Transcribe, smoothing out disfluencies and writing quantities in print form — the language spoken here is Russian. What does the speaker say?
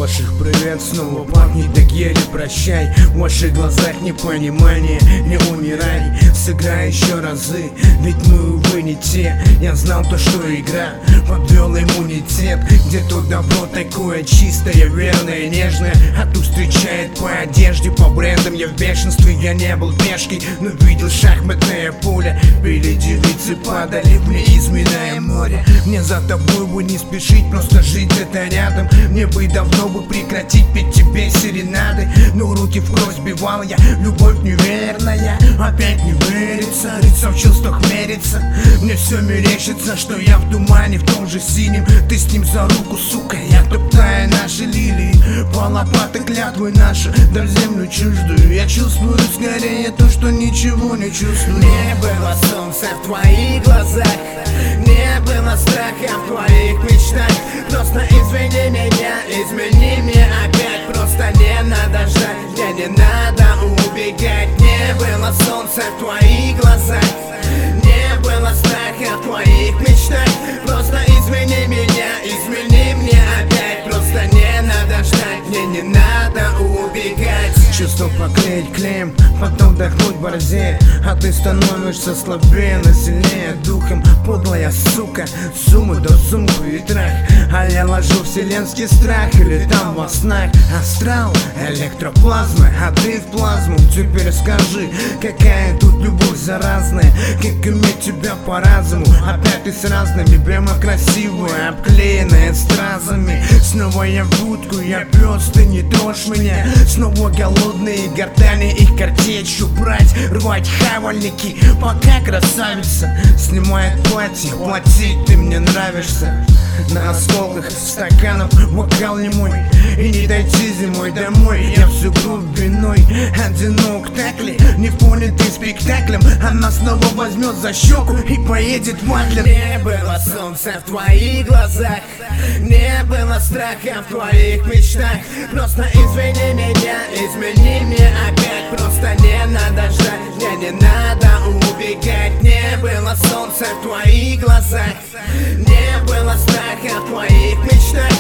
ваших привет снова пахнет, так еле прощай. В ваших глазах непонимание, не умирай. Сыграй еще разы, ведь мы, увы, не те. Я знал то, что игра подвел иммунитет. Где то добро такое чистое, верное, нежное, а тут встречает по одежде, по брендам. Я в бешенстве, я не был пешкой, но видел шахматное поле. Били девицы, падали в неизменное море. Мне за тобой бы не спешить, просто жить где-то рядом. Мне бы давно бы прекратить петь тебе серенады, но руки в кровь сбивал я, любовь неверная. Опять не верится, лицо в чувствах мерится. Мне все мерещится, что я в тумане, в том же синем. Ты с ним за руку, сука, я топтаю наши лилии. По лопаты клятвы наши, да в землю чуждую. Я чувствую скорее то, что ничего не чувствую. Не было солнца в твоих глазах, не было страха в твоих мечтах. Просто извини меня, измени мне опять. Просто не надо ждать, мне не надо убегать. Не было солнца в твоих глазах, не было страха в твоих мечтах. Просто измени меня, измени мне опять. Просто не надо ждать, мне не надо убегать. Чувство поклеить клеем, потом вдохнуть в борзе. А ты становишься слабее, но сильнее духом. Подлая сука, сумму до сумку и трах. А я ложу вселенский страх, или там во снах. Астрал, электроплазма, а ты в плазму. Теперь скажи, какая тут любовь заразная, как иметь тебя по разуму. Опять ты с разными, прямо красивая, обклеенная стразами. Снова я в будку, я пёс, ты не трожь меня. Снова голодные гортани, их картечью брать, рвать хавальники. Пока красавица снимает платье, платить ты мне нравишься. На осколках стаканов бокал не мой, и не дойти зимой домой. Я всю глубиной одинок, так ли? Не понятый спектаклем. Она снова возьмет за щеку и поедет в Адлер. Не было солнца в твоих глазах, не было страха в твоих мечтах. Просто извини меня, измени мне опять. Просто не надо ждать, мне не надо убегать. Не было солнца в твоих глазах, не было страха в твоих мечтах.